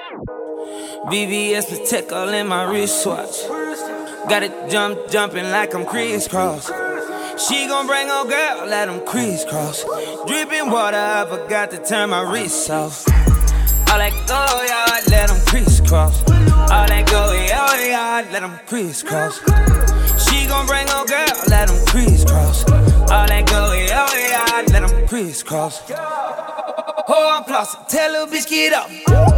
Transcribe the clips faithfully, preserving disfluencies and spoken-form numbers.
V V S Protect all in my wristwatch. Got it jump, jumping like I'm crisscross. She gon' bring her girl, let them crisscross. Dripping water, I forgot to turn my wrist off. All that go yard, let them crisscross. All that go yard, let them crisscross. She gon' bring her girl, let them crisscross. All that go yard, let them crisscross. Oh, I'm flossing, tell little bitch get up.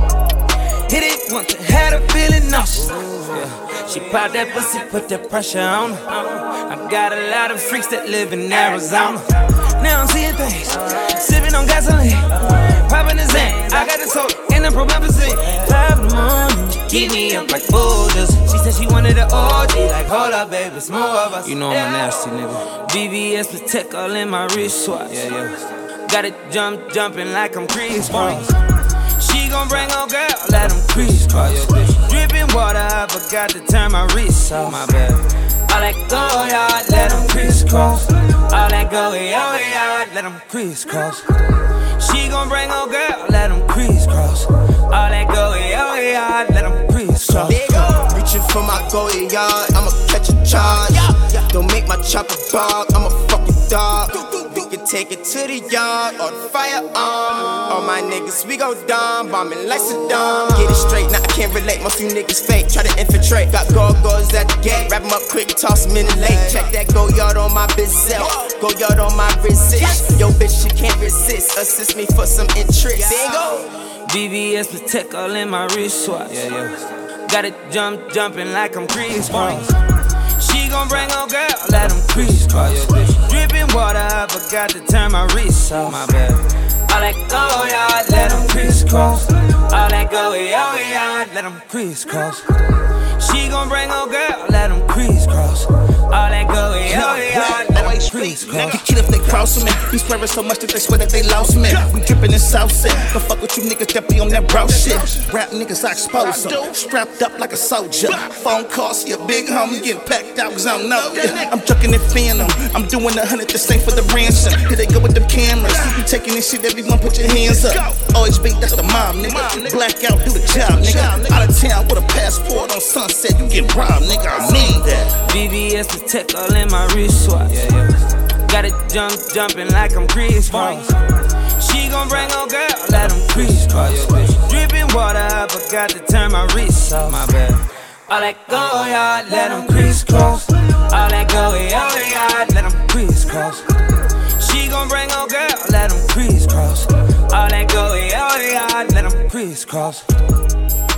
Hit it once, had her feeling nauseous. Yeah. She popped that pussy, put that pressure on her. I got a lot of freaks that live in Arizona. Now I'm seeing things, sipping on gasoline, popping the Zan. I got the soda in the promethazine. Five in the morning, keep me up like boulders. She said she wanted an O G, like hold up, baby, it's more of us. You know I'm a nasty nigga. V V S Protect all in my wristwatch. Yeah, yeah. Got it jump, jumping like I'm crisscross. She gon' bring her girl, let them crisscross. Dripping water, I forgot to turn my wrist off. My bad. All that go yard, let them crisscross. All that go yard, let them crisscross. She gon' bring her girl, let them crisscross. All that go yard, let them crisscross. Reaching for my go yard, I'ma catch a charge. Don't make my chopper bog, I'ma fuck your dog. We can take it to the yard or the firearm. All my niggas, we go dumb, bombing like Saddam. Get it straight, now I can't relate, most you niggas fake. Try to infiltrate, got go-go's at the gate. Wrap them up quick, toss them in the lake. Check that go yard on my bizel, go yard on my resist. Yo bitch, she can't resist, assist me for some interest. There you go. V V S Protect all in my wristwatch. Yeah, yeah. Got it jump, jumping like I'm crisscross. She gon' bring her girl, let them crisscross. Dripping water, I forgot to turn my wrist off. My bad. All that go yard, let them crisscross. All that go yard, let them crisscross. She gon' bring her girl, let them crisscross. All that go yard, let them crisscross. Now get killed if they cross me. We swearing so much that they swear that they lost me. We drippin' in Southside. Don't fuck with you niggas that be on that bro shit. Rap niggas, I expose them. Strapped up like a soldier. Phone calls, your big homie getting packed out cause I don't know. Yeah, I'm chucking it phantom. I'm doing a hundred the same for the ransom. Here they go with them cameras. You taking this shit, everyone put your hands up. O H B, that's the mom, nigga. Blackout, do the job, nigga. Out of town with a passport on Sunset, you get robbed, nigga. I mean that. V V S Protect all in my wristwatch. Yeah, yeah. Got it jump, jumping like I'm crisscross. She gon' bring her girl, let them crisscross. Dripping water, I forgot to turn my wrist off. My bad. All that go yard, let them crisscross. All that go yard, let them crisscross. She gon' bring her girl, let them crisscross. All that go yard, let them crisscross.